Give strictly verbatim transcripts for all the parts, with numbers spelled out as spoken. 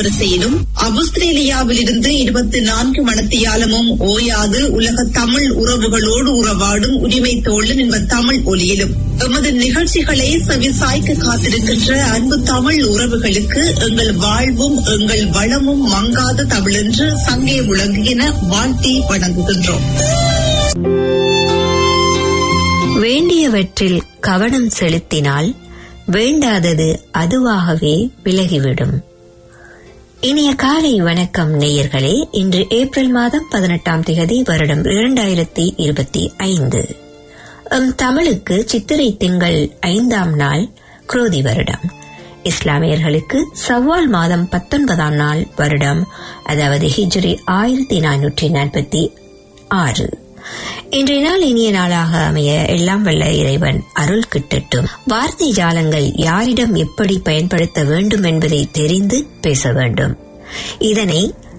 அலைவரிசையிலும் ஆஸ்திரேலியாவில் இருந்து இருபத்தி நான்கு மணித்தியாலமும் ஓயாது உலக தமிழ் உறவுகளோடு உறவாடும் உரிமை தோழன் என்ப தமிழ் ஒலியிலும் எமது நிகழ்ச்சிகளை செவிசாய்க்க காத்திருக்கின்ற அன்பு தமிழ் உறவுகளுக்கு எங்கள் வாழ்வும் எங்கள் வளமும் மங்காத தமிழென்று சங்கே விளங்குகின வாழ்த்தி வணங்குகின்றோம். வேண்டியவற்றில் கவனம் செலுத்தினால் வேண்டாதது அதுவாகவே விலகிவிடும். இனிய காலை வணக்கம் நேயர்களே. இன்று ஏப்ரல் மாதம் பதினெட்டாம் திகதி வருடம் இரண்டாயிரத்தி இருபத்தி ஐந்து. எம் தமிழுக்கு சித்திரை திங்கள் ஐந்தாம் நாள் குரோதி வருடம். இஸ்லாமியர்களுக்கு சவ்வால் மாதம் பத்தொன்பதாம் நாள் வருடம், அதாவது ஹிஜ்ரி ஆயிரத்தி நானூற்றி நாற்பத்தி ஆறு. இன்றைய நாள் இனிய நாளாக அமைய எல்லாம் வல்ல இறைவன் அருள் கிட்டட்டும். வார்த்தை ஜாலங்கள் யாரிடம் எப்படி பயன்படுத்த வேண்டும் என்பதை தெரிந்து பேச வேண்டும். இதனை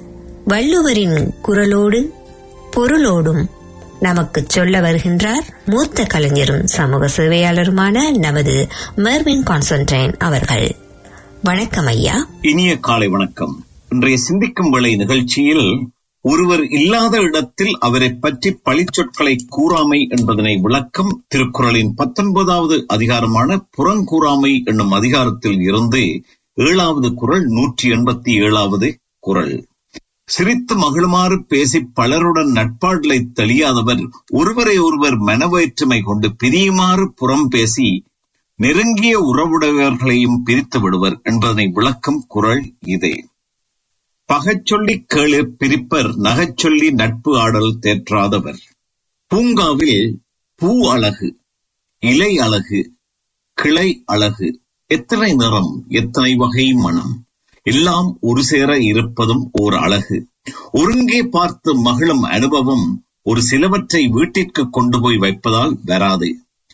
வள்ளுவரின் குரலோடு பொருளோடும் நமக்கு சொல்ல வருகின்றார் மூத்த கலைஞரும் சமூக சேவையாளருமான நமது மெர்வின் கான்ஸ்டன்டைன் அவர்கள். வணக்கம் ஐயா. இனிய காலை வணக்கம். இன்றைய சிந்திக்கும் வேளை நிகழ்ச்சியில் ஒருவர் இல்லாத இடத்தில் அவரை பற்றி பழிச்சொற்களை கூறாமை என்பதனை விளக்கம் திருக்குறளின் பத்தொன்பதாவது அதிகாரமான புறங்கூறாமை என்னும் அதிகாரத்தில் இருந்து ஏழாவது குறள் நூற்றி எண்பத்தி ஏழாவது குறள். சிரித்து மகிழுமாறு பேசி பலருடன் நட்பாடலை தெளியாதவர் ஒருவரை ஒருவர் மனவேற்றுமை கொண்டு பிரியுமாறு புறம் பேசி நெருங்கிய உறவுடையவர்களையும் பிரித்து விடுவர் என்பதனை விளக்கும் குறள் இதே. பகச்சொல்லி கேளு பிரிப்பர் நகைச்சொல்லி நட்பு ஆடல் தேற்றாதவர். பூங்காவில் பூ அழகு, இலை அழகு, கிளை அழகு, எத்தனை நிறம், எத்தனை வகை மனம், எல்லாம் ஒரு சேர இருப்பதும் ஓர் அழகு. ஒருங்கே பார்த்து மகிழும் அனுபவம் ஒரு சிலவற்றை வீட்டிற்கு கொண்டு போய் வைப்பதால் வராது.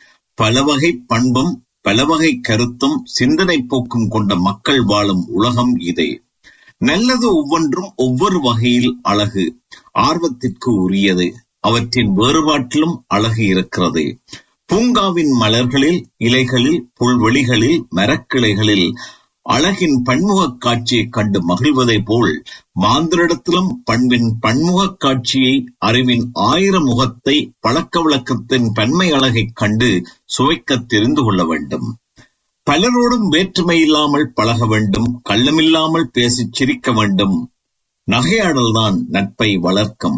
பல வகை பண்பும் பல வகை கருத்தும் சிந்தனை போக்கும் கொண்ட மக்கள் வாழும் உலகம் இதே. நல்லது ஒவ்வொன்றும் ஒவ்வொரு வகையில் அழகு, ஆர்வத்திற்கு உரியது. அவற்றின் வேறுபாட்டிலும் அழகு இருக்கிறது. பூங்காவின் மலர்களில், இலைகளில், புல்வெளிகளில், மரக்கிளைகளில் அழகின் பன்முகக் காட்சியை கண்டு மகிழ்வதை போல் மாந்திரிடத்திலும் பண்பின் பன்முகக் காட்சியை, அறிவின் ஆயிர முகத்தை, பழக்க வழக்கத்தின் பன்மை அழகைக் கண்டு சுவைக்க தெரிந்து கொள்ள வேண்டும். பலரோடும் வேற்றுமை இல்லாமல் பழக வேண்டும். கள்ளமில்லாமல் பேசிச் சிரிக்க வேண்டும். நகையாடல்தான் நட்பை வளர்க்கும்.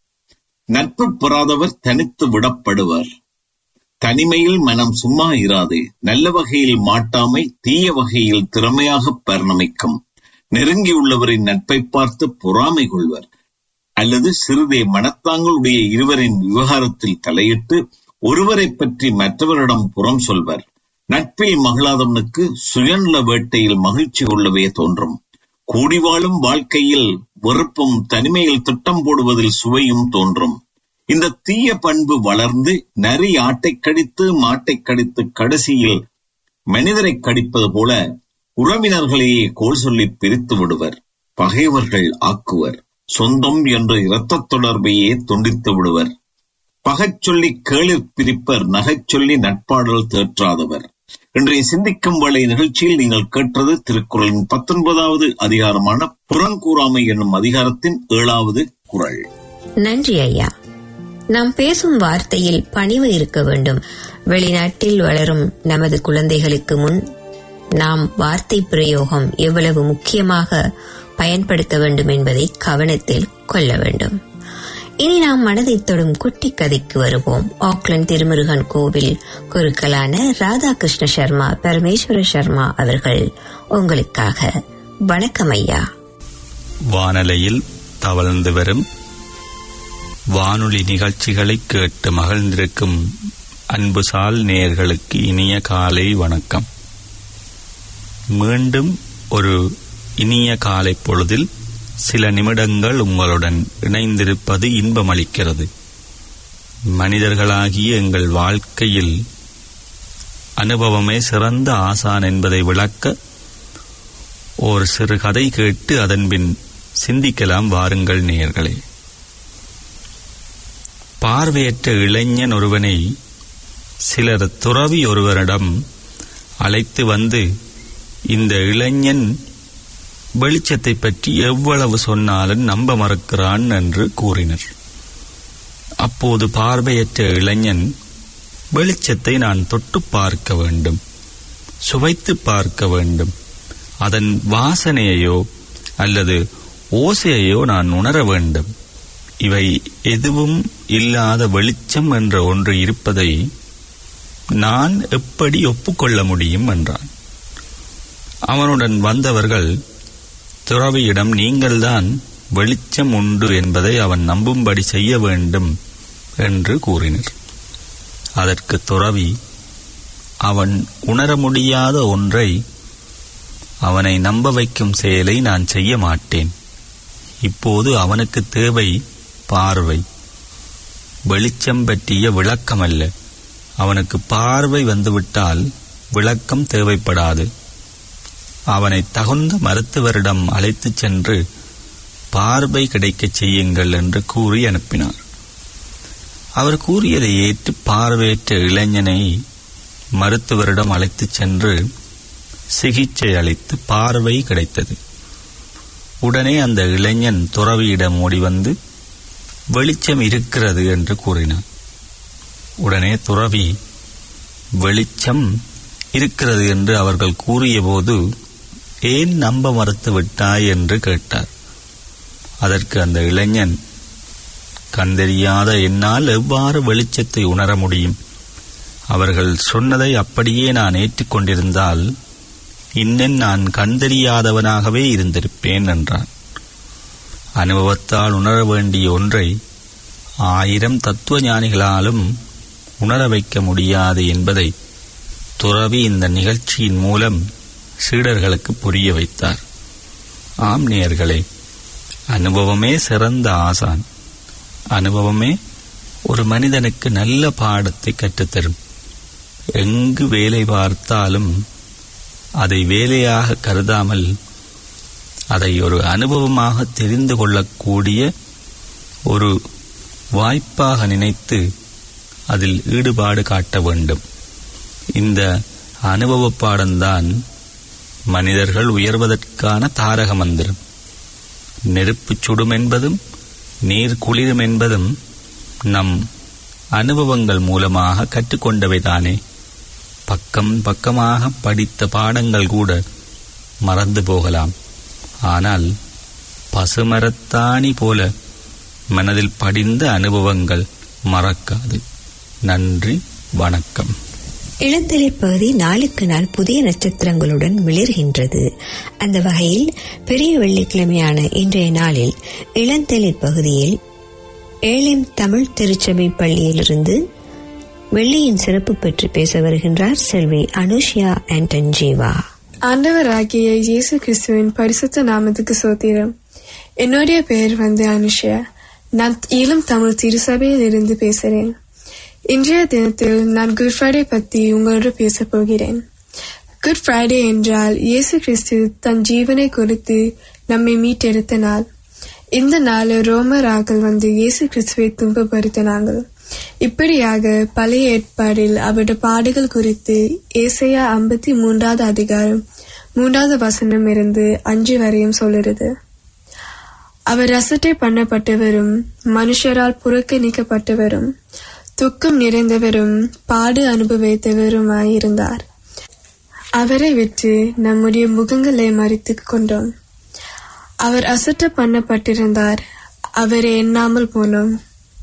நட்பு பெறாதவர் தனித்து விடப்படுவர். தனிமையில் மனம் சும்மா இராது. நல்ல வகையில் மாட்டாமை தீய வகையில் திறமையாக பரிணமிக்கும். நெருங்கியுள்ளவரின் நட்பை பார்த்து பொறாமை கொள்வர். அல்லது சிறிதே மனத்தாங்களுடைய இருவரின் விவகாரத்தில் தலையிட்டு ஒருவரை பற்றி மற்றவரிடம் புறம் சொல்வர். நட்பில் மகிழாதவனுக்கு சுயநல வேட்டையில் மகிழ்ச்சி கொள்ளவே தோன்றும். கூடி வாழும் வாழ்க்கையில் வெறுப்பும் தனிமையில் திட்டம் போடுவதில் சுவையும் தோன்றும். இந்த தீய பண்பு வளர்ந்து நரி ஆட்டை கடித்து மாட்டை கடித்து கடைசியில் மனிதரை கடிப்பது போல உறவினர்களையே கோல் சொல்லி பிரித்து விடுவர். பகைவர்கள் ஆக்குவர். சொந்தம் என்ற இரத்த தொடர்பையே துண்டித்து விடுவர். பகச்சொல்லி கேளிர் பிரிப்பர் நகைச்சொல்லி நட்பாடல் தேற்றாதவர். இன்றைய சிந்திக்கும் வேளை நிகழ்ச்சியில் நீங்கள் கேட்டது திருக்குறளின் பத்தொன்பதாவது அதிகாரமான புறங்கூறாமை என்னும் அதிகாரத்தின் ஏழாவது குறள். நன்றி ஐயா. நாம் பேசும் வார்த்தையில் பணிவு இருக்க வேண்டும். வெளிநாட்டில் வளரும் நமது குழந்தைகளுக்கு முன் நாம் வார்த்தை பிரயோகம் எவ்வளவு முக்கியமாக பயன்படுத்த வேண்டும் என்பதை கவனத்தில் கொள்ள வேண்டும். இனி நாம் மனதை தொடும் குட்டி கதைக்கு வருவோம். ஆக்லாந்து திருமுருகன் கோவில் குருக்களான ராதாகிருஷ்ண சர்மா பரமேஸ்வர சர்மா அவர்கள் உங்களுக்காக. வணக்கம் ஐயா. வானலையில் தவழ்ந்து வரும் வானொலி நிகழ்ச்சிகளை கேட்டு மகிழ்ந்திருக்கும் அன்புசால் நேயர்களுக்கு இனிய காலை வணக்கம். மீண்டும் ஒரு இனிய காலை பொழுதில் சில நிமிடங்கள் உங்களுடன் இணைந்திருப்பது இன்பமளிக்கிறது. மனிதர்களாகிய எங்கள் வாழ்க்கையில் அனுபவமே சிறந்த ஆசான் என்பதை விளக்க ஒரு சிறு கதை கேட்டு அதன்பின் சிந்திக்கலாம் வாருங்கள் நேயர்களே. பார்வையற்ற இளைஞன் ஒருவனை சிலர் துறவி ஒருவரிடம் அழைத்து வந்து, இந்த இளைஞன் வெளிச்சத்தை பற்றி எவ்வளவு சொன்னாலும் நம்ப மறுக்கிறான் என்று கூறினர். அப்போது பார்வையற்ற இளைஞன், வெளிச்சத்தை நான் தொட்டு பார்க்க வேண்டும், சுவைத்து பார்க்க வேண்டும், அதன் வாசனையையோ அல்லது ஓசையையோ நான் உணர வேண்டும். இவை எதுவும் இல்லாத வெளிச்சம் என்ற ஒன்று இருப்பதை நான் எப்படி ஒப்புக்கொள்ள முடியும் என்றான். அவனுடன் வந்தவர்கள் துறவியிடம், நீங்கள்தான் வெளிச்சம் உண்டு என்பதை அவன் நம்பும்படி செய்ய வேண்டும் என்று கூறினர். அதற்கு துறவி, அவன் உணர முடியாத ஒன்றை அவனை நம்ப வைக்கும் செயலை நான் செய்ய மாட்டேன். இப்போது அவனுக்கு தேவை பார்வை, வெளிச்சம் பற்றிய விளக்கம் அல்ல. அவனுக்கு பார்வை வந்துவிட்டால் விளக்கம் தேவைப்படாது. அவனை தகுந்த மருத்துவரிடம் அழைத்துச் சென்று பார்வை கிடைக்கச் செய்யுங்கள் என்று கூறி அனுப்பினார். அவர் கூறியதை ஏற்று பார்வையற்ற இளைஞனை மருத்துவரிடம் அழைத்துச் சென்று சிகிச்சை அளித்து பார்வை கிடைத்தது. உடனே அந்த இளைஞன் துறவியிடம் ஓடி வந்து வெளிச்சம் இருக்கிறது என்று கூறினார். உடனே துறவி, வெளிச்சம் இருக்கிறது என்று அவர்கள் கூறிய போது ஏன் நம்ப மறுத்து விட்டாய் என்று கேட்டார். அதற்கு அந்த இளைஞன், கண்டறியாத என்னால் எவ்வாறு வெளிச்சத்தை உணர முடியும்? அவர்கள் சொன்னதை அப்படியே நான் ஏற்றுக்கொண்டிருந்தால் இன்னும் நான் கண்டறியாதவனாகவே இருந்திருப்பேன் என்றான். அனுபவத்தால் உணர வேண்டிய ஒன்றை ஆயிரம் தத்துவ ஞானிகளாலும் உணர வைக்க முடியாது என்பதை துறவி இந்த நிகழ்ச்சியின் மூலம் சீடர்களுக்கு புரிய வைத்தார். ஆம் நேயர்களே, அனுபவமே சிறந்த ஆசான். அனுபவமே ஒரு மனிதனுக்கு நல்ல பாடத்தை கற்றுத்தரும். எங்கு வேலை பார்த்தாலும் அதை வேலையாக கருதாமல் அதை ஒரு அனுபவமாக தெரிந்து கொள்ளக்கூடிய ஒரு வாய்ப்பாக நினைத்து அதில் ஈடுபாடு காட்ட வேண்டும். இந்த அனுபவ பாடம்தான் மனிதர்கள் உயர்வதற்கான தாரக மந்திரம். நெருப்பு சுடும் என்பதும் நீர் குளிரும் என்பதும் நம் அனுபவங்கள் மூலமாக கற்றுக்கொண்டவைதானே. பக்கம் பக்கமாக படித்த பாடங்கள் கூட மறந்து போகலாம். ஆனால் பசுமரத்தாணி போல மனதில் படிந்த அனுபவங்கள் மறக்காது. நன்றி, வணக்கம். இளந்தளிர் பகுதி நாளுக்கு நாள் புதிய நட்சத்திரங்களுடன் மிளர்கின்றது. அந்த வகையில் பெரிய வெள்ளிக்கிழமையான இன்றைய நாளில் இளந்தளிர் பகுதியில் ஏழம் தமிழ் திருச்சபை பள்ளியிலிருந்து வெள்ளியின் சிறப்பு பற்றி பேச வருகின்றார் செல்வி அனுஷியா ஆண்டன் ஜீவா. ஆண்டவராகிய இயேசு கிறிஸ்துவின் பரிசுத்த நாமத்துக்கு சோத்திரம். என்னுடைய பெயர் வந்து அனுஷியா. நான் ஈழம் தமிழ் திருச்சபையில் இருந்து பேசுகிறேன். இன்றைய தினத்தில் நான் குட் ஃப்ரைடே பற்றி உங்களோடு பேச போகிறேன். குட் ஃப்ரைடே என்றால் இயேசு கிறிஸ்து தன் ஜீவனை கொடுத்து நம்மை மீட்டெடுத்த நாள். இந்த நாள் ரோமராக்கள் வந்து இயேசு கிறிஸ்துவை துன்பப்படுத்தினார்கள். இப்படியாக பழைய ஏற்பாடில் அவருடைய பாடுகள் குறித்து ஏசாயா ஐம்பத்தி மூன்றாவது அதிகாரம் மூன்றாவது வசனம் இருந்து அஞ்சு வரையும் சொல்லுறது. அவர் அசட்டை பண்ணப்பட்டவரும் மனுஷரால் புறக்கணிக்கப்பட்டவரும் துக்கம் நிறைந்தவரும் பாடு அனுபவித்தவருமாயிருந்தார். அவரை விட்டு நம்முடைய முகங்களை மறைத்து கொண்டோம். அவர் அசட்ட பண்ணப்பட்டிருந்தார், அவரை எண்ணாமல் போனோம்.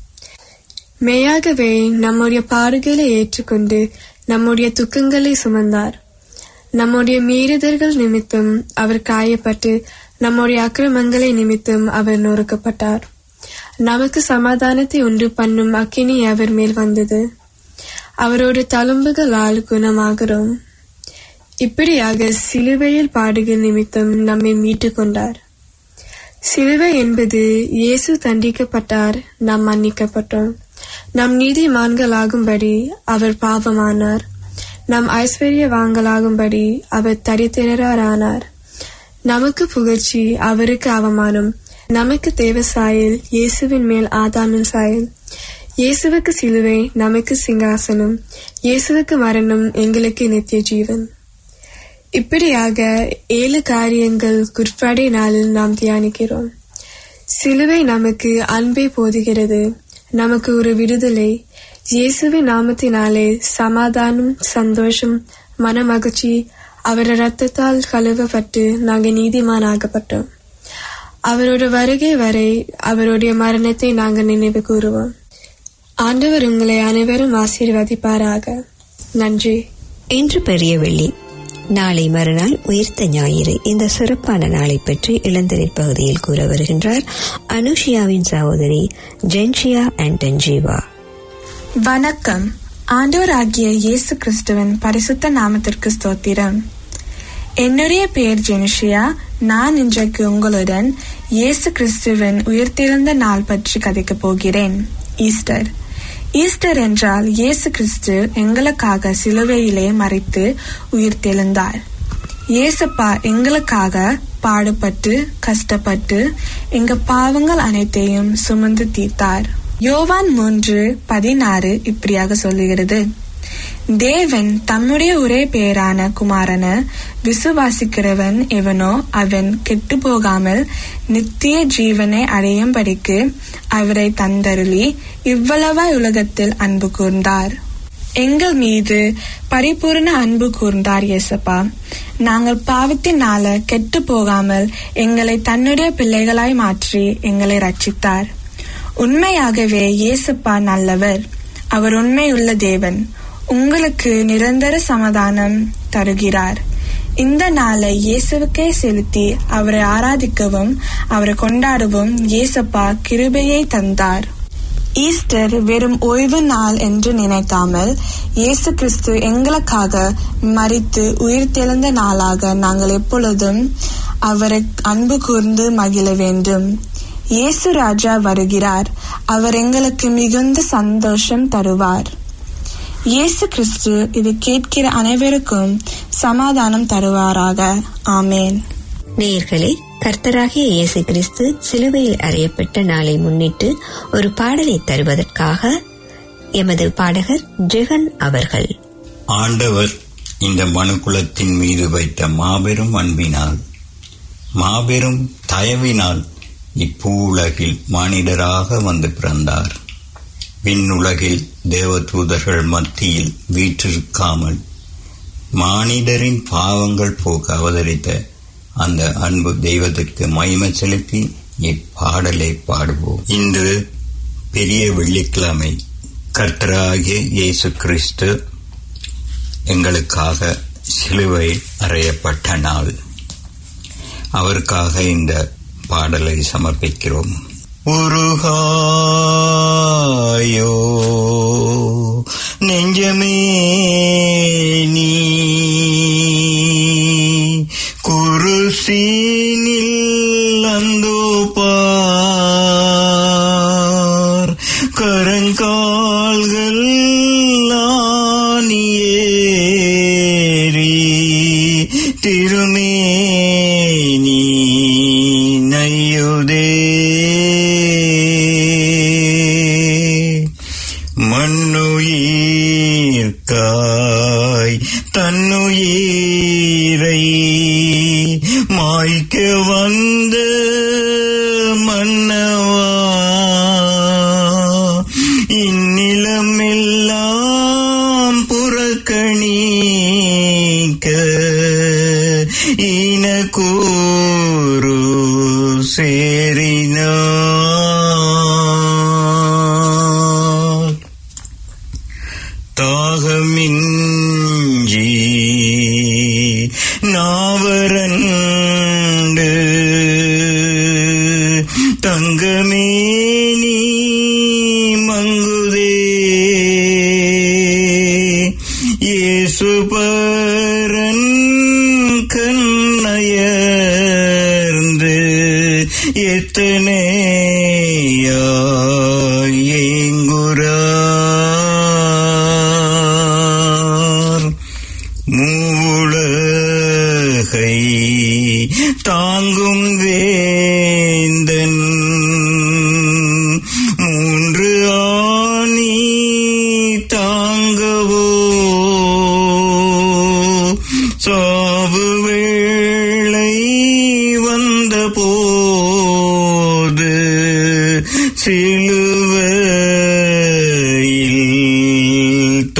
மெய்யாகவே நம்முடைய பாடுகளை ஏற்றுக்கொண்டு நம்முடைய துக்கங்களை சுமந்தார். நம்முடைய மீறுதல்கள் நிமித்தம் அவர் காயப்பட்டு நம்முடைய அக்கிரமங்களை நிமித்தம் அவர் நொறுக்கப்பட்டார். நமக்கு சமாதானத்தை உண்டு பண்ணும் அக்கினி அவர் மேல் வந்தது. அவரோட தழும்புகளால் குணமாகிறோம். இப்படியாக சிலுவையில் பாடுகள் நிமித்தம் நம்மை மீட்டு கொண்டார். சிலுவை என்பது இயேசு தண்டிக்கப்பட்டார், நாம் மன்னிக்கப்பட்டோம். நம் நீதிமான்களாகும்படி அவர் பாவமானார். நம் ஐஸ்வர்யவான்களாகும்படி அவர் தரித்திரரானார். நமக்கு புகழ்ச்சி, அவருக்கு அவமானம். நமக்கு தேவ சாயல், இயேசுவின் மேல் ஆதாமின் சாயல். இயேசுவுக்கு சிலுவை, நமக்கு சிங்காசனம். இயேசுவுக்கு மரணம், எங்களுக்கு நித்திய ஜீவன். இப்படியாக ஏழு காரியங்கள் குட் ஃப்ரைடே நாளில் நாம் தியானிக்கிறோம். சிலுவை நமக்கு அன்பை போதுகிறது, நமக்கு ஒரு விடுதலை. இயேசுவின் நாமத்தினாலே சமாதானம், சந்தோஷம், மன மகிழ்ச்சி, அவரது ரத்தத்தால் கழுவப்பட்டு நாங்கள் நீதிமானாகப்பட்டோம். அவரோட வருகை வரை அவருடைய மரணத்தை நாங்கள் நினைவு கூறுவோம். ஆண்டவர் உங்களை அனைவரும் ஆசீர்வதிப்பாராக. நன்றி. இன்று பெரிய வெள்ளி, நாளை மறுநாள் உயிர்த்த ஞாயிறு. இந்த சிறப்பான நாளை பற்றி இளந்தளிர் பகுதியில் கூற வருகின்றார் அனுஷியாவின் சகோதரி ஜென்ஷியா ஆண்டன்ஜீவா. வணக்கம். ஆண்டவர் ஆகிய இயேசு கிறிஸ்துவின் பரிசுத்த நாமத்திற்கு ஸ்தோத்திரம். என்னுடைய பெயர் ஜெனிஷியா. நான் இன்றைக்கு உங்களுடன் இயேசு கிறிஸ்துவின் உயிர்த்தெழுந்த நாள் பற்றி கதைக்கப் போகிறேன். ஈஸ்டர். ஈஸ்டர் என்றால் இயேசு கிறிஸ்து எங்களுக்காக சிலுவையிலே மரித்து உயிர்த்தெழுந்தார். இயேசப்பா எங்களுக்காக பாடுபட்டு கஷ்டப்பட்டு எங்க பாவங்கள் அனைத்தையும் சுமந்து தீர்த்தார். யோவான் மூன்று பதினாறு இப்படியாக சொல்லுகிறது, தேவன் தம்முடைய ஒரே பேரான குமாரன விசுவாசிக்கிறவன் எவனோ அவன் கெட்டு போகாமல் நித்திய ஜீவனை அடையும்படிக்கு அவரை தந்தருளி இவ்வளவாய் உலகத்தில் அன்பு கூர்ந்தார். எங்கள் மீது பரிபூர்ண அன்பு கூர்ந்தார் இயேசப்பா. நாங்கள் பாவத்தினால கெட்டு போகாமல் எங்களை தன்னுடைய பிள்ளைகளாய் மாற்றி எங்களை ரட்சித்தார். உண்மையாகவே இயேசப்பா நல்லவர், அவர் உண்மையுள்ள தேவன். உங்களுக்கு நிரந்தர சமாதானம் தருகிறார். இந்த நாளை இயேசுவுக்கே செலுத்தி அவரை ஆராதிக்கவும் அவரை கொண்டாடவும் இயேசப்பா கிருபையை தந்தார். ஈஸ்டர் வெறும் ஓய்வு நாள் என்று நினைக்காமல் இயேசு கிறிஸ்து எங்களுக்காக மரித்து உயிர்த்தெழுந்த நாளாக நாங்கள் எப்பொழுதும் அவரை அன்பு கூர்ந்து மகிழ வேண்டும். இயேசு ராஜா வருகிறார். அவர் எங்களுக்கு மிகுந்த சந்தோஷம் தருவார். இயேசு கிறிஸ்து இது கேட்கிற அனைவருக்கும் சமாதானம் தருவாராக. ஆமேன். நேயர்களே, கர்த்தராகிய இயேசு கிறிஸ்து சிலுவையில் அறையப்பட்ட நாளை முன்னிட்டு ஒரு பாடலை தருவதற்காக எமது பாடகர் ஜெகன் அவர்கள். ஆண்டவர் இந்த மனுக்குலத்தின் மீது வைத்த மாபெரும் அன்பினால் மாபெரும் தயவினால் இப்பூவுலகில் மானிடராக வந்து பிறந்தார். விண்ணுலகில் தேவதூதர்கள் மத்தியில் வீற்றிருக்காமல் மானிடரின் பாவங்கள் போக்க அவதரித்த அந்த அன்பு தெய்வத்திற்கு மகிமை செலுத்தி இப்பாடலை பாடுவோம். இன்று பெரிய வெள்ளிக்கிழமை. கர்த்தராகிய இயேசு கிறிஸ்து எங்களுக்காக சிலுவையில் அறையப்பட்ட நாள். அவருக்காக இந்த பாடலை சமர்ப்பிக்கிறோம். உருகாயோ நெஞ்சமே நீ குருசீனில் அந்தோ பார் கரங்கால்கள் ஆனியேறி திருமேனி நையுதே மண்ணுயிர்காய் தன்னுயிரை மாய்க்க வந்த மன்னவா இந்நிலமெல்லாம் புறக்கணிக்க இனக்கூறு சேரினார். தாகமிஞ்சி நாவரண்டு தங்கமேனி மங்குதே இயேசுபரன் கண்ணயர்ந்து எத்தனையாய் ஏங்குறார். சிலுவையில்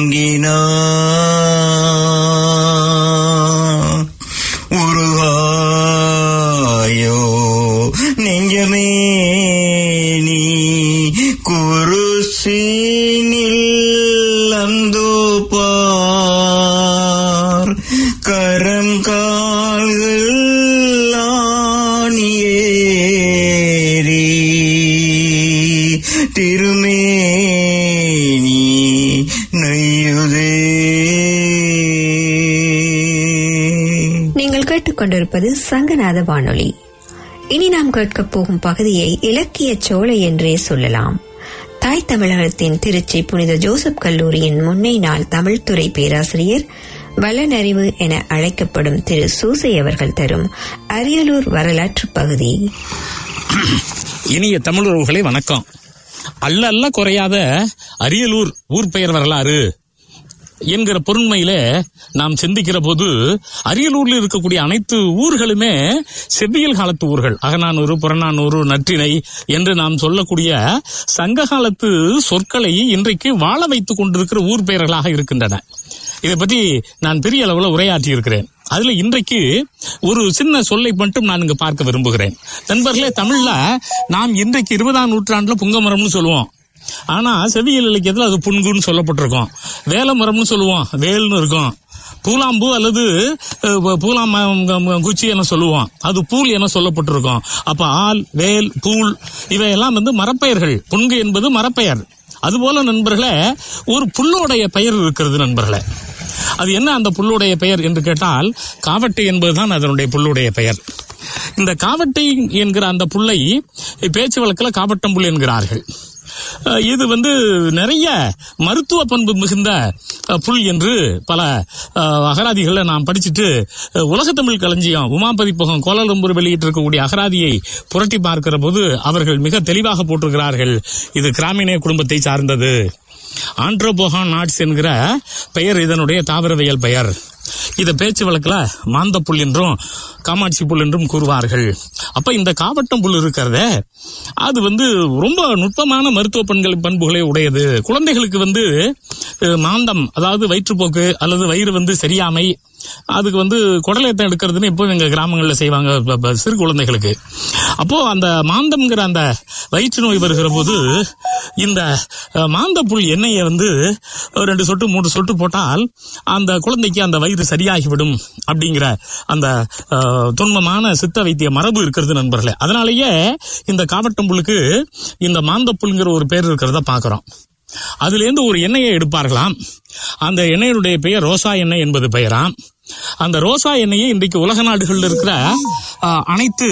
தொங்கினார். உருகாயோ நெஞ்சமே நீ குருசினில் அந்தோ பார். கரம் கால்கள் ஆணியேறி திருமேனி நெய்யுதே. நீங்கள் கேட்டுக்கொண்டிருப்பது சங்கநாத வானொலி. இனி நாம் கேட்கப் போகும் பகுதியை இலக்கிய சோலை என்றே சொல்லலாம். தாய் தமிழகத்தின் திருச்சி புனித ஜோசப் கல்லூரியின் முன்னை நாள் தமிழ்துறை பேராசிரியர், வல்லனறிவு என அழைக்கப்படும் திரு சூசை அவர்கள் தரும் அரியலூர் வரலாற்று பகுதி. இனிய தமிழுறவுகளை வணக்கம். அல்ல அல்ல குறையாத அரியலூர் ஊர் பெயர் வரலாறு என்கிற பொருண்மையில நாம் சிந்திக்கிற போது அரியலூரில் இருக்கக்கூடிய அனைத்து ஊர்களுமே செவ்வியல் காலத்து ஊர்கள். அகநானூறு, புறநானூறு, நற்றிணை என்று நாம் சொல்லக்கூடிய சங்க காலத்து சொற்களை இன்றைக்கு வாழ வைத்துக் கொண்டிருக்கிற ஊர் பெயர்களாக இருக்கின்றன. இதை பற்றி நான் பெரிய அளவில் உரையாற்றி இருக்கிறேன். அதுல இன்றைக்கு ஒரு சின்ன சொல்லை மட்டும் நான் இங்கு பார்க்க விரும்புகிறேன். நண்பர்களே, தமிழ்ல நாம் இன்றைக்கு இருபதாம் நூற்றாண்டுல புங்கமரம்னு சொல்லுவோம். ஆனா செவியல் இலக்கியத்துல அது புன்குன்னு சொல்லப்பட்டிருக்கும். வேலமரம்னு சொல்லுவோம், வேல்னு இருக்கும். பூலாம்பூ அல்லது பூலாம் குச்சி என சொல்லுவோம், அது பூல் என சொல்லப்பட்டிருக்கும். அப்ப ஆல், வேல், பூல் இவையெல்லாம் வந்து மரப்பெயர்கள். புன்கு என்பது மரப்பெயர். அதுபோல நண்பர்களே, ஒரு புல்லோடைய பெயர் இருக்கிறது நண்பர்களே. அது என்ன அந்த புல்லுடைய பெயர் என்று கேட்டால், காவட்டை என்பதுதான் அதனுடைய புல்லுடைய பெயர். இந்த காவட்டை என்கிற அந்த புல்லை பேச்சு வழக்கில் காவட்டம்புல் என்கிறார்கள். இது வந்து நிறைய மருத்துவ பண்பு மிகுந்த புல் என்று பல அகராதிகளை நாம் படிச்சுட்டு உலகத்தமிழ் களஞ்சியம் உமாபதிப்பகம் கோலாலம்பூர் வெளியிட்டு இருக்கக்கூடிய அகராதியை புரட்டி பார்க்கிற போது அவர்கள் மிக தெளிவாக போட்டிருக்கிறார்கள், இது கிராமினே குடும்பத்தை சார்ந்தது. ஆண்ட்ரோபோகான் நாட்ஸ் என்கிற பெயர் இதனுடைய தாவரவியல் பெயர். இத பேச்சு வழக்குல மாந்த புல் என்றும் காமாட்சி புல் என்றும் கூறுவார்கள். அப்ப இந்த காவட்டம் புல் இருக்கிறத அது வந்து ரொம்ப நுட்பமான மருத்துவ பண்கள் பண்புகளை உடையது. குழந்தைகளுக்கு வந்து மாந்தம், அதாவது வயிற்றுப்போக்கு அல்லது வயிறு வந்து சரியாமை, அதுக்கு வந்து குடலேத்தம் எடுக்கிறதுன்னு இப்போ எங்க கிராமங்களில் செய்வாங்க சிறு குழந்தைகளுக்கு. அப்போ அந்த மாந்தம்ங்கிற அந்த வயிற்று நோய் வருகிற போது இந்த மாந்த புல் எண்ணெயை வந்து ரெண்டு சொட்டு மூன்று சொட்டு போட்டால் அந்த குழந்தைக்கு அந்த வயிறு சரியாகிவிடும் அப்படிங்கிற அந்த துன்பமான சித்த வைத்திய மரபு இருக்கிறது நண்பர்களே. அதனாலேயே இந்த காவட்டம் புல்லுக்கு இந்த மாந்த புல்ங்கிற ஒரு பேர் இருக்கிறத பாக்குறோம். அதுல இருந்து ஒரு எண்ணெயை எடுப்பார்களாம். அந்த எண்ணெயினுடைய பெயர் ரோசா எண்ணெய் என்பது பெயராம். அந்த ரோசா எண்ணெயை இன்றைக்கு உலக நாடுகளில் இருக்கிற அனைத்து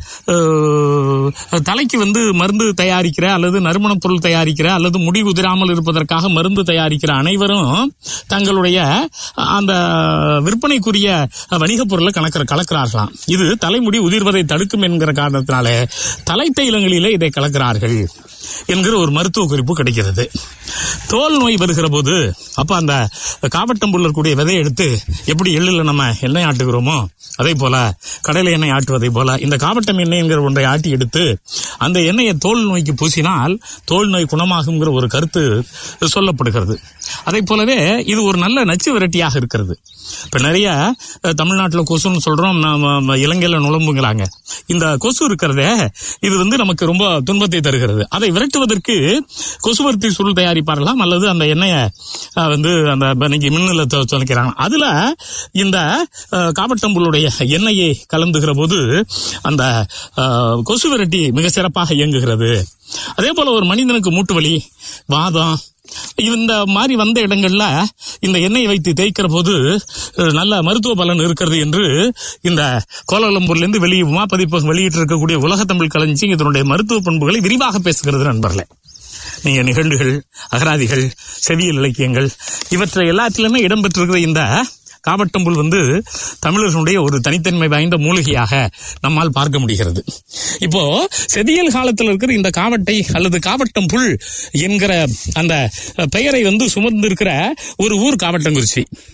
தலைக்கு வந்து மருந்து தயாரிக்கிற அல்லது நறுமணப் பொருள் தயாரிக்கிற அல்லது முடி உதிராமல் இருப்பதற்காக மருந்து தயாரிக்கிற அனைவரும் தங்களுடைய அந்த விற்பனைக்குரிய வணிகப் பொருளை கலக்கிற கலக்கிறார்களாம். இது தலைமுடி உதிர்வதை தடுக்கும் என்கிற காரணத்தினாலே தலை தைலங்களிலே இதை கலக்கிறார்கள் என்கிற ஒரு மருத்துவ குறிப்பு கிடைக்கிறது. தோல் நோய் வருகிற போது அப்ப அந்த காவட்டம்புல் இருக்கக்கூடிய விதையை எடுத்து எப்படி எள்ளுல நம்ம எண்ணெய் ஆட்டுகிறோமோ அதே போல கடலை எண்ணெய் ஆட்டுவதை போல இந்த காவட்டம் எண்ணெய் என்கிற ஒன்றை ஆட்டி எடுத்து அந்த எண்ணெயை தோல் நோய்க்கு பூசினால் தோல் நோய் குணமாகுங்கிற ஒரு கருத்து சொல்லப்படுகிறது. அதே போலவே இது ஒரு நல்ல நச்சு விரட்டியாக இருக்கிறது. இப்ப நிறைய தமிழ்நாட்டில் கொசுன்னு சொல்றோம், நாம இலங்கையில நுழம்புங்கிறாங்க. இந்த கொசு இருக்கிறதே இது வந்து நமக்கு ரொம்ப துன்பத்தை தருகிறது. அதை விரட்டுவதற்கு கொசுவர்த்தி சுருள் தயாரிப்பார்களாம் அல்லது அந்த எண்ணெயை வந்து அந்த மின்னில துளைக்கிறாங்க. அதுல இந்த காவட்டம்புல்லுடைய எண்ணெயை கலந்துகிற போது அந்த கொசு விரட்டி மிக சிறப்பாக இயங்குகிறது. அதே போல ஒரு மனிதனுக்கு மூட்டு வலி, வாதம் இந்த மாதிரி வந்த இடங்கள்ல இந்த எண்ணெயை வைத்து தேய்க்கிற போது நல்ல மருத்துவ பலன் இருக்கிறது என்று இந்த கோலாலம்பூர்ல இருந்து வெளியே உமா பதிப்பகம் வெளியிட்டு இருக்கக்கூடிய உலக தமிழ் களஞ்சி இதனுடைய மருத்துவ பண்புகளை விரிவாக பேசுகிறது நண்பர்களே. நீங்க நிகழ்வுகள், அகராதிகள், செவியல் இலக்கியங்கள் இவற்றை எல்லாத்திலுமே இடம்பெற்றிருக்கிற இந்த காவட்டம்புல் வந்து தமிழர்களுடைய ஒரு தனித்தன்மை வாய்ந்த மூலிகையாக நம்மால் பார்க்க முடிகிறது. இப்போ செவியல் காலத்தில் இருக்கிற இந்த காவட்டை அல்லது காவட்டம் புல் என்கிற அந்த பெயரை வந்து சுமந்து இருக்கிற ஒரு ஊர் காவட்டங்குறிச்சி.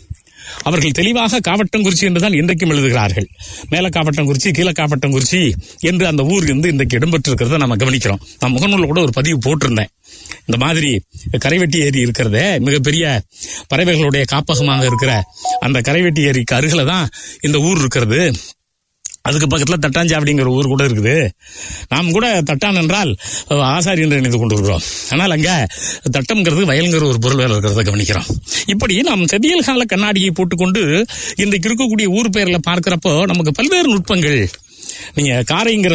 அவர்கள் தெளிவாக காவட்டங்குறிச்சி என்றுதான் இன்றைக்கும் எழுதுகிறார்கள். மேல காவட்டங்குறிச்சி, கீழ காவட்டங்குறிச்சி என்று அந்த ஊர் வந்து இன்றைக்கு இடம்பெற்றிருக்கிறத நம்ம கவனிக்கிறோம். நான் முகநூல்ல கூட ஒரு பதிவு போட்டிருந்தேன். இந்த மாதிரி கரைவெட்டி ஏரி இருக்கிறதே, மிகப்பெரிய பறவைகளுடைய காப்பகமாக இருக்கிற அந்த கரைவெட்டி ஏரிக்கு அருகில தான் இந்த ஊர் இருக்கிறது. அதுக்கு பக்கத்துல தட்டாஞ்சாவடிங்கிற ஊர் கூட இருக்குது. நாம் கூட தட்டான் என்றால் ஆசாரி என்று நினைத்து கொண்டிருக்கிறோம். ஆனால் அங்க தட்டம்ங்கிறது வயல்ங்கிற ஒரு பொருள் வேலை இருக்கிறத கவனிக்கிறோம். இப்படி நாம் செவியல் கால கண்ணாடியை போட்டுக்கொண்டு இன்றைக்கு இருக்கக்கூடிய ஊர் பெயர்ல பார்க்கிறப்போ நமக்கு பல்வேறு நுட்பங்கள். நீங்க காரைங்கிற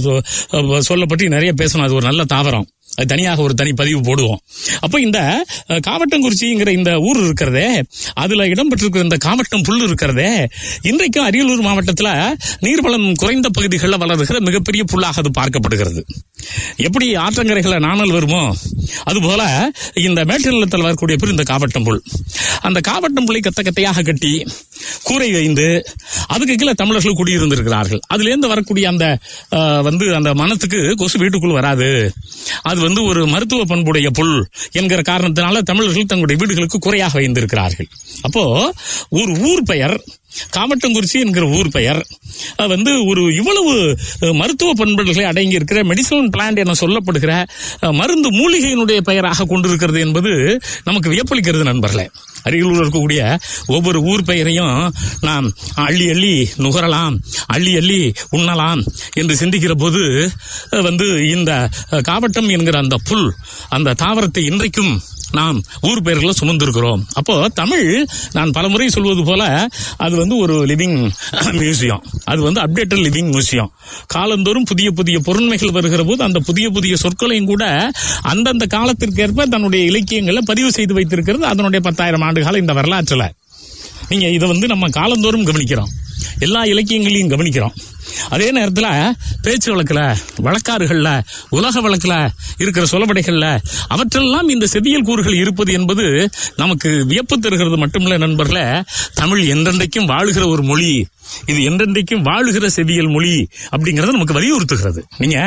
சொல்ல பற்றி நிறைய பேசணும். அது ஒரு நல்ல தாவரம். அது தனியாக ஒரு தனி பதிவு போடுவோம். அப்ப இந்த காவட்டங்குறிச்சிங்கிற இந்த ஊர் இருக்கிறதே, அதுல இடம்பெற்றிருக்கிற இந்த காவட்டம் புல் இருக்கிறதே, இன்றைக்கும் அரியலூர் மாவட்டத்துல நீர்வளம் குறைந்த பகுதிகளில் வளர்கிற மிகப்பெரிய புல்லாக அது பார்க்கப்படுகிறது. எப்படி ஆற்றங்கரைகளை நாணல் வருமோ அதுபோல இந்த மேட்டு நிலத்தில் வரக்கூடிய புல் இந்த காவட்டம் புல். அந்த காவட்டம் புல்லை கத்த கத்தையாக கட்டி கூரை வைந்து அதுக்கு கீழே தமிழர்கள் குடியிருந்திருக்கிறார்கள். அதுல இருந்து வரக்கூடிய அந்த வந்து அந்த மனத்துக்கு கொசு வீட்டுக்குள் வராது. அது வந்து ஒரு மருத்துவ பண்புடைய புல் என்கிற காரணத்தினால தமிழர்கள் தங்களுடைய வீடுகளுக்கு குறையாக வைத்திருக்கிறார்கள். அப்போ ஒரு ஊர் பெயர் காவட்டங்குறிச்சி என்கிற ஊர் பெயர் வந்து ஒரு இவ்வளவு மருத்துவ பண்புகளை அடங்கி இருக்கிற மெடிசனல் பிளான்ட் என சொல்லப்படுகிற மருந்து மூலிகையினுடைய பெயராக கொண்டிருக்கிறது என்பது நமக்கு வியப்பளிக்கிறது நண்பர்களே. அருகில் இருக்கக்கூடிய ஒவ்வொரு ஊர் பெயரையும் நாம் அள்ளி அள்ளி நுகரலாம், அள்ளி அள்ளி உண்ணலாம் என்று சிந்திக்கிற போது வந்து இந்த காவட்டம் என்கிற அந்த புல், அந்த தாவரத்தை இன்றைக்கும் நாம் ஊர் பெயர்களை சுமந்திருக்கிறோம். அப்போ தமிழ், நான் பலமுறை சொல்வது போல, அது வந்து ஒரு லிவிங் மியூசியம். அது வந்து அப்டேட்டட் லிவிங் மியூசியம். காலந்தோறும் புதிய புதிய பொருண்மைகள் வருகிற போது அந்த புதிய புதிய சொற்களையும் கூட அந்தந்த காலத்திற்கேற்ப தன்னுடைய இலக்கியங்களை பதிவு செய்து வைத்திருக்கிறது. அதனுடைய பத்தாயிரம் ஆண்டு கால இந்த வரலாற்றுல நீங்க இதை வந்து நம்ம காலந்தோறும் கவனிக்கிறோம், எல்லா இலக்கியங்களையும் கவனிக்கிறோம். அதே நேரத்தில் பேச்சு வழக்குல, வழக்காறுகள்ல, உலக வழக்குல இருக்கிற சொலவடைகள்ல அவற்றெல்லாம் இந்த செவியல் கூறுகள் இருப்பது என்பது நமக்கு வியப்பு தருகிறது மட்டுமில்லை நண்பர்களே. தமிழ் என்றென்றைக்கும் வாழுகிற ஒரு மொழி, இது என்றென்றைக்கும் வாழுகிற செவியல் மொழி அப்படிங்கறத நமக்கு வலியுறுத்துகிறது. நீங்க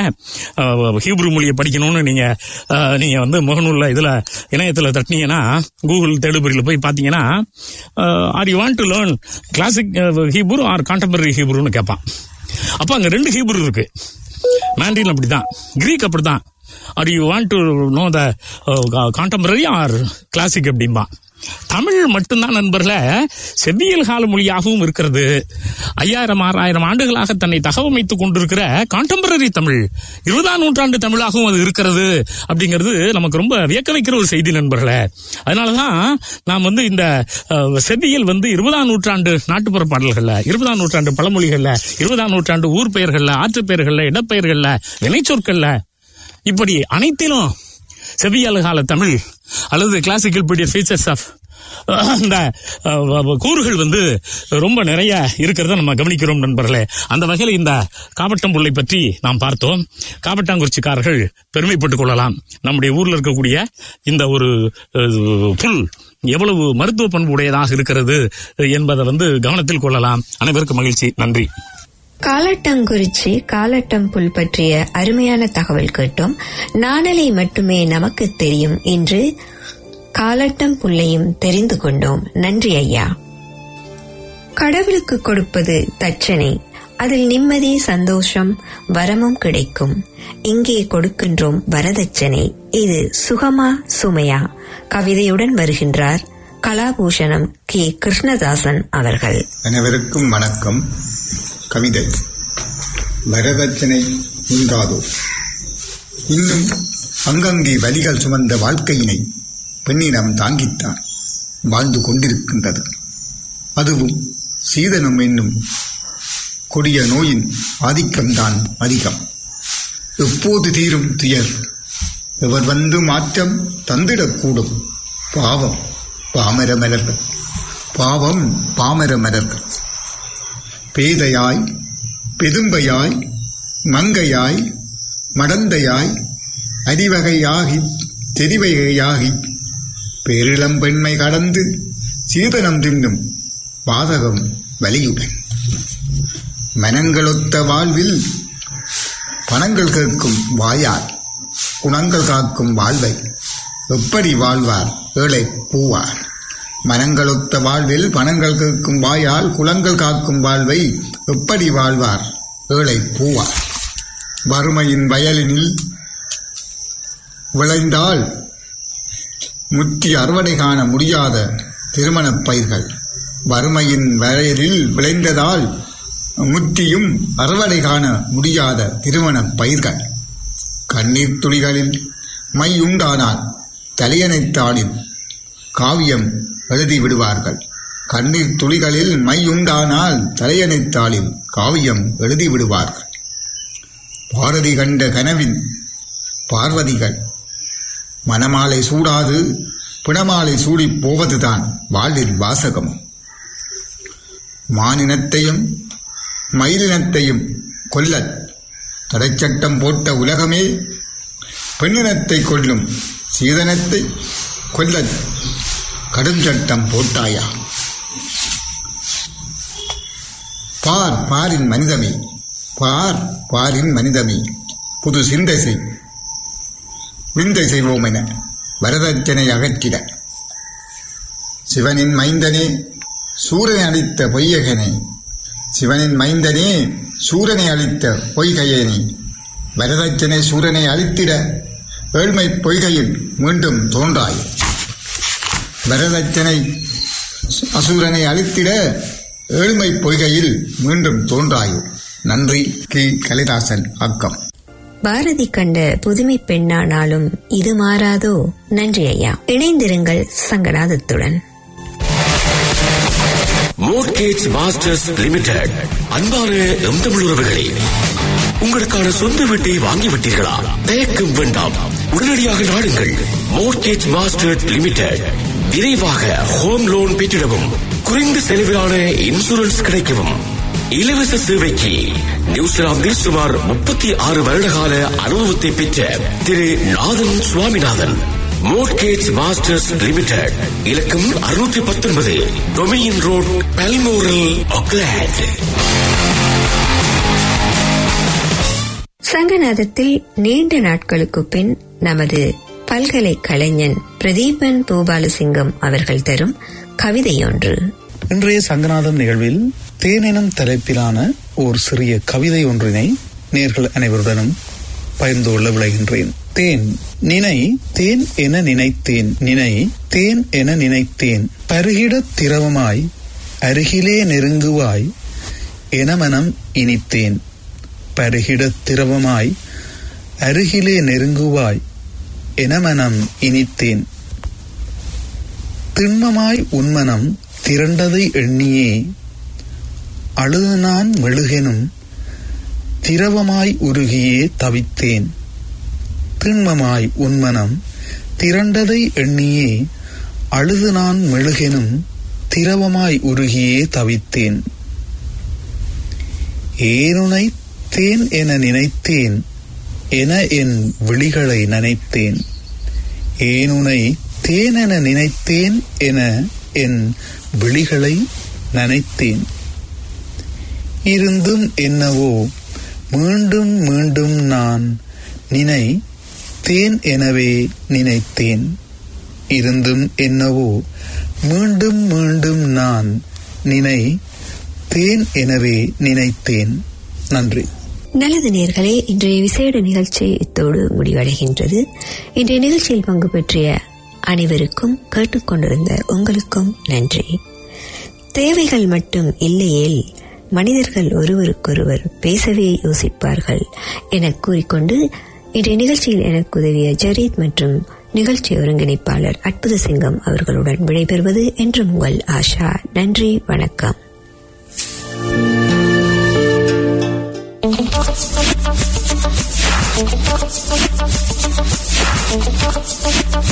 ஹீப்ரு மொழியை படிக்கணும்னு நீங்க நீங்க வந்து முகநூல்ல இதுல இணையத்துல தட்டினீங்கன்னா, கூகுள் தேடுபொறியில போய் பாத்தீங்கன்னா, are you want to learn classic Hebrew or contemporary ஹீப்ருன்னு கேட்பான். அப்ப அங்க ரெண்டு ஹீப்ரு இருக்கு. மாண்டரின் அப்படிதான், கிரீக் அப்படிதான். Are you want to know the contemporary or classic அப்படின்பா. தமிழ் மட்டும்தான் நண்பர்கள செவ்வியல் கால மொழியாகவும் இருக்கிறது. ஐயாயிரம் ஆறாயிரம் ஆண்டுகளாக தன்னை தகவமைத்துக் கொண்டிருக்கிற கான்டெம்பரரி தமிழ், இருபதாம் நூற்றாண்டு தமிழாகவும் அது இருக்கிறது அப்படிங்கிறது நமக்கு ரொம்ப வியக்க வைக்கிற ஒரு செய்தி நண்பர்களே. அதனாலதான் நாம் வந்து இந்த செவ்வியல் வந்து இருபதாம் நூற்றாண்டு நாட்டுப்புற பாடல்கள்ல, இருபதாம் நூற்றாண்டு பழமொழிகள்ல, இருபதாம் நூற்றாண்டு ஊர் பெயர்கள்ல, ஆற்று பெயர்கள்ல, இடப்பெயர்கள்ல, வினைச்சொற்கள்ல, இப்படி அனைத்திலும் செவ்வியல் கால தமிழ் அல்லது கிளாசிக்கல் பீரியட் ஃபீச்சர்ஸ் ஆஃப் இந்த கூறுகள் வந்து ரொம்ப நிறைய இருக்கிறத நம்ம கவனிக்கிறோம் நண்பர்களே. அந்த வகையில் இந்த காவட்டம் புல்லை பற்றி நாம் பார்த்தோம். காவட்டாங்குறிச்சிக்காரர்கள் பெருமைப்பட்டுக் கொள்ளலாம், நம்முடைய ஊர்ல இருக்கக்கூடிய இந்த ஒரு புல் எவ்வளவு மருத்துவ பண்பு உடையதாக இருக்கிறது என்பதை வந்து கவனத்தில் கொள்ளலாம். அனைவருக்கும் மகிழ்ச்சி, நன்றி. காலட்டங்குறிச்சி காலட்டம் புல் பற்றிய அருமையான தகவல் கேட்டோம். நாணலை மட்டுமே நமக்கு தெரியும், இன்று காலட்டம் புல்லையும் தெரிந்து கொண்டோம். நன்றி ஐயா. கடவுளுக்கு கொடுப்பது தட்சணை, அதில் நிம்மதி, சந்தோஷம், வரமும் கிடைக்கும். இங்கே கொடுக்கின்றோம் வரதட்சணை, இது சுகமா சுமையா? கவிதையுடன் வருகின்றார் கலாபூஷணம் கே கிருஷ்ணதாசன் அவர்கள். அனைவருக்கும் வணக்கம். கவிதை. வரதட்சணை உண்டாதோ? இன்னும் அங்கங்கே வலிகள் சுமந்த வாழ்க்கையினை பெண்ணினம் தாங்கித்தான் வாழ்ந்து கொண்டிருக்கின்றது. அதுவும் சீதனம் என்னும் கொடிய நோயின் ஆதிக்கம்தான் அதிகம். எப்போது தீரும் துயர்? எவர் வந்து மாற்றம் தந்திடக்கூடும்? பாவம் பாமர மலர்கள், பாவம் பாமர மலர்கள். பேதையாய், பெதும்பையாய், மங்கையாய், மடந்தையாய், அறிவகையாகி தெரிவகையாகி, பேரிளம் பெண்மை கடந்து சீதனம் தின்னும் பாதகம் வலியுடன். மனங்களொத்த வாழ்வில் பணங்கள் கேட்கும் வாயால் குணங்கள் காக்கும் வாழ்வை எப்படி வாழ்வார் ஏழை பூவார்? மனங்களொத்த வாழ்வில் பணங்கள் கேட்கும் வாயால் குலங்கள் காக்கும் வாழ்வை எப்படி வாழ்வார் ஏழை பூவார். வறுமையின் வயலினில் விளைந்தால் முற்றி அறுவடை காண முடியாத திருமணப் பயிர்கள். வறுமையின் வயலில் விளைந்ததால் முற்றியும் அறுவடை காண முடியாத திருமணப் பயிர்கள். கண்ணீர் துளிகளில் மை உண்டானால் தலையணைத்தாளில் காவியம் எழுதி விடுவார்கள். கண்ணீர் துளிகளில் மை உண்டானால் தலையணைத்தாளில் காவியம் எழுதி விடுவார்கள். பாரதி கண்ட கனவின் பார்வதிகள் மணமாலை சூடாது பிணமாலை சூடிப் போவதுதான் வாழ்வில் வாசகம். மானினத்தையும் மயிலினத்தையும் கொல்ல தடைச்சட்டம் போட்ட உலகமே பெண்ணினத்தை கொல்லும் சீதனத்தை கொல்ல கடும் சட்டம் போட்டாயா. பார் பாரின் மனிதமே, பார் பாரின் மனிதமே, புது சிந்தை செய் விந்தை செய்வோம் என வரதட்சணை அகற்றிட. சிவனின் மைந்தனே சூரனை அளித்த பொய்யகனே, சிவனின் மைந்தனே சூரனை அளித்த பொய்கையனே, வரதட்சணை சூரனை அளித்திட ஏழ்மை பொய்கையில் மீண்டும் தோன்றாய். வரதட்சணை அசூரனை அளித்திட ஏழ்மை பொய்கையில் மீண்டும் தோன்றாயோ. நன்றி. கி கலிதாசன் ஆக்கம். பாரதி கண்ட புதுமை பெண்ணானாலும் இது மாறாதோ. நன்றி ஐயா. இணைந்திருங்கள் சங்கநாதத்துடன். Mortgage masters limited. அன்பான எம் தமிழ் உறவுகளே, உங்களுக்கான சொந்த வீட்டை வாங்கிவிட்டீர்களா? தயக்கம் வேண்டாம், உடனடியாக நாடுங்கள் மோர்ட்கேஜ் மாஸ்டர்ஸ் லிமிடெட். விரைவாக ஹோம் லோன் பெற்றிடவும், குறைந்த செலவிலான இன்சூரன்ஸ் கிடைக்கவும். இலவச சேவைக்கு நியூசிலாந்தில் சுமார் முப்பத்தி ஆறு வருடகால அனுபவத்தை பெற்ற திரு Nathan Swaminathan. Mortgage masters limited. இலக்கம் அறுநூற்றி பத்தொன்பது டொமியின் ரோட், பல்மோரல், ஆக்லாந்து. சங்கநாதத்தில் நீண்ட நாட்களுக்கு பின் நமது பல்கலைக்கலைஞன் பிரதீபன் பூபாலசிங்கம் அவர்கள் தரும் கவிதையொன்று. இன்றைய சங்கநாதம் நிகழ்வில் தேனெனும் தலைப்பிலான ஓர் சிறிய கவிதை ஒன்றினை நேர்கள் அனைவருடனும் பகிர்ந்து கொள்ள விளைகின்றேன். தேன். நினை தேன் என நினைத்தேன், நினை தேன் என நினைத்தேன், பருகிடத் திரவமாய் அருகிலே நெருங்குவாய் என மனம் இனித்தேன், பருகிடத் திரவமாய் அருகிலே நெருங்குவாய் என மனம் இனித்தேன். திண்மமாய் உன்மனம் திரண்டதை எண்ணியே அழுது நான் மெழுகெனும் திரவமாய் உருகியே தவித்தேன். திண்மமாய் உன்மனம் திரண்டதை எண்ணியே அழுது நான் மெழுகெனும் திரவமாய் உருகியே தவித்தேன். ஏனுனை தேன் என நினைத்தேன் என என் விழிகளை நனைத்தேன். ஏனுனை தேன் என நினைத்தேன் என என் விழிகளை நனைத்தேன். இருந்தும் என்னவோ மீண்டும் மீண்டும் நான் நினை தேன் எனவே நினைத்தேன். இருந்தும் என்னவோ மீண்டும் மீண்டும் நான் நினை தேன் எனவே நினைத்தேன். நன்றி. நல்லது நேயர்களே, இன்றைய விசேட நிகழ்ச்சி இத்தோடு முடிவடைகின்றது. இன்றைய நிகழ்ச்சியில் பங்கு பெற்றிய அனைவருக்கும், கேட்டுக்கொண்டிருந்த உங்களுக்கும் நன்றி. தேவைகள் மட்டும் இல்லையேல் மனிதர்கள் ஒருவருக்கொருவர் பேசவே யோசிப்பார்கள் என கூறிக்கொண்டு இன்றைய நிகழ்ச்சியில் எனக்கு உதவிய ஜரீத் மற்றும் நிகழ்ச்சி ஒருங்கிணைப்பாளர் அற்புத சிங்கம் அவர்களுடன் விடைபெறுவது என்றும் உங்கள் ஆஷா. நன்றி, வணக்கம். Thank you.